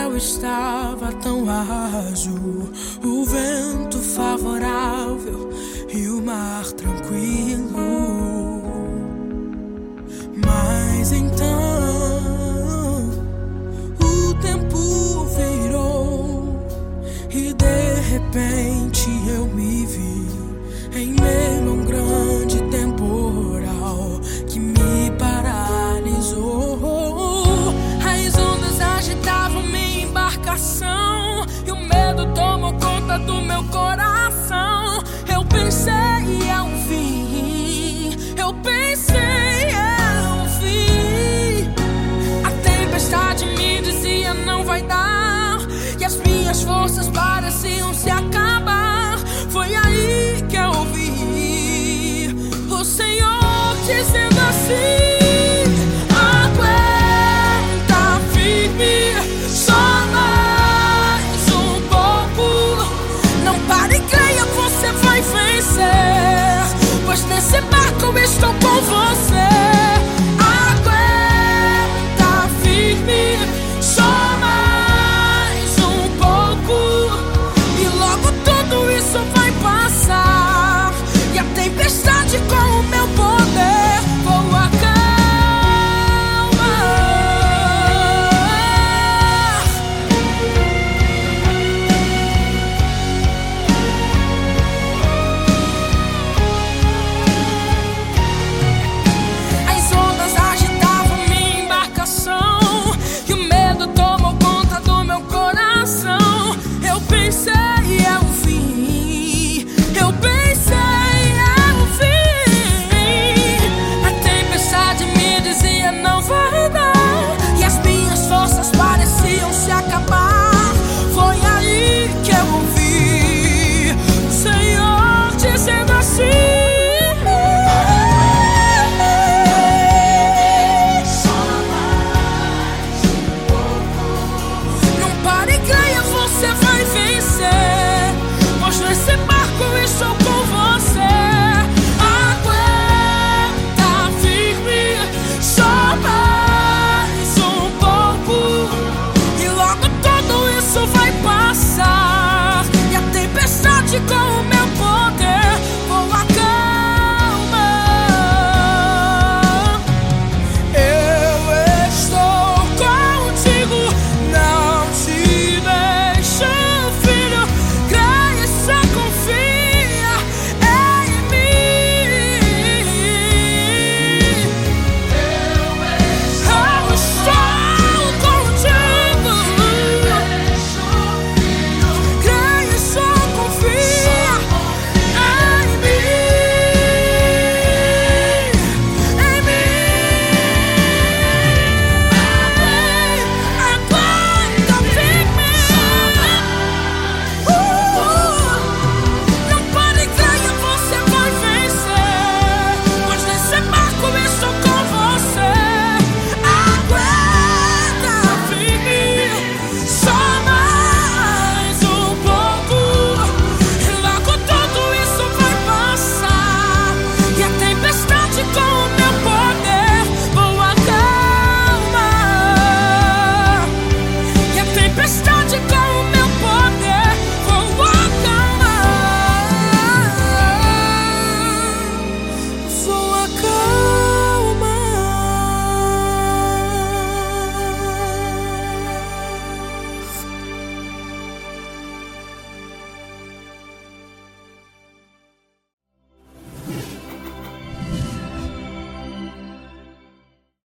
céu estava tão azul, o vento favorável e o mar tranquilo. Mas então o tempo virou e de repente eu me vi em meio a um grande temporal que me paralisou. As ondas agitavam minha embarcação e o medo tomou conta do meu coração. Eu pensei é um fim, eu pensei é um fim. A tempestade me dizia não vai dar e as minhas forças pareciam se acabar. Foi aí que eu ouvi o Senhor dizendo assim: nesse barco eu estou com você. Aguenta firme, só mais um pouco e logo tudo isso vai passar. E a tempestade com o meu poder vou acalmar. Você vai